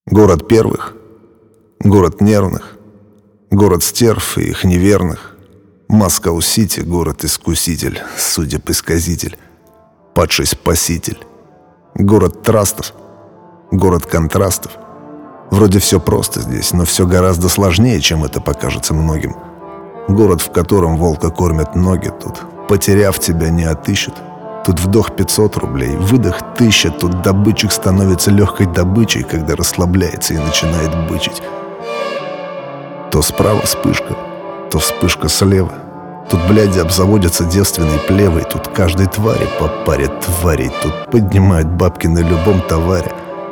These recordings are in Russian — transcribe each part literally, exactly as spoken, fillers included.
Город первых, город нервных, город стерв и их неверных. Москва-Сити, город-искуситель, судеб-исказитель, падший спаситель. Город трастов, город контрастов. Вроде все просто здесь, но все гораздо сложнее, чем это покажется многим. Город, в котором волка кормят ноги, тут, потеряв тебя, не отыщут. Тут вдох пятьсот рублей, выдох тысяча. Тут добытчик становится легкой добычей, когда расслабляется и начинает бычить. То справа вспышка, то вспышка слева. Тут, бляди, обзаводятся девственной плевой. Тут каждой твари по паре тварей. Тут поднимают бабки на любом товаре.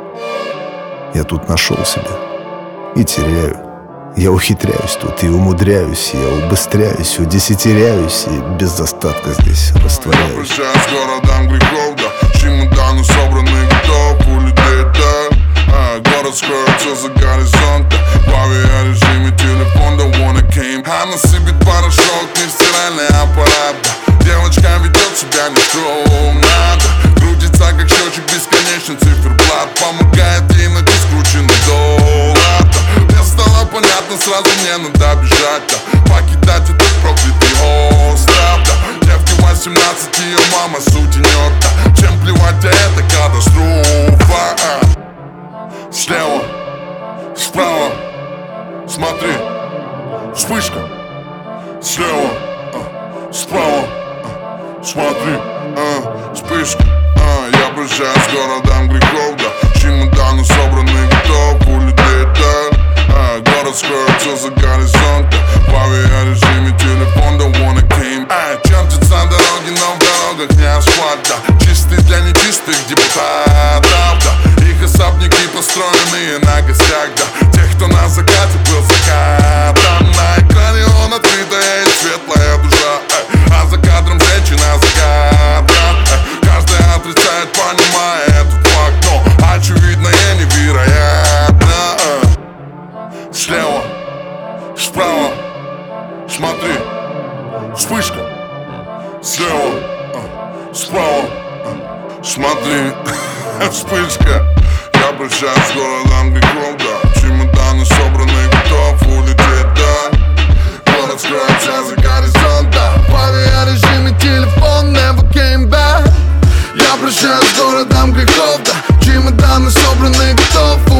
Я тут нашел себя и теряю. Я ухитряюсь тут и умудряюсь. Я убыстряюсь, удесятеряюсь и без остатка здесь растворяюсь. Я прощаюсь с городом грехов, да. Чемоданы собраны, готов улететь, да. а, Город скроется за горизонтом. В главе о режиме телефон, да wanna came. А насыпет порошок, не стиральный аппарат, да. Девочка ведет себя нескромно, да. Крутится как счетчик бесконечный циферблат. Помогает ей найти скрученный доллар, да. Стало понятно, сразу мне надо бежать, да. Покидать этот проклятый остров, да. Девке восемнадцать, ее мама сутенер, да. Чем плевать, а это катастрофа, а. Слева, справа, смотри, вспышка. Слева, а. справа, а. смотри, а. вспышка. а. Я прощаюсь с городом грехов, да. Чемоданы собраны, готов улететь, да. Город скроется за горизонтом. В главе о режиме телефон, да wanna came. Ай, чертится дороги, но в дорогах не асфальт, да. Чистый для нечистых депутатов, да. Их особняки построенные на гостях, да. Тех, кто на закате был закатом. На экране он открытая и светлая душа, ай. А за кадром женщина загадка, ай. Каждый отрицает, понимая этот факт, но очевидно и невероятно, ай. Слева, справа, смотри, вспышка. Слева, справа, смотри, вспышка. Я прощаюсь с городом грехов, да. Чемоданы собраны, готов улететь, да. Город скроется за горизонт, да. В главе о режиме телефон, never came back. Я прощаюсь с городом грехов, да. Чемоданы собраны, готов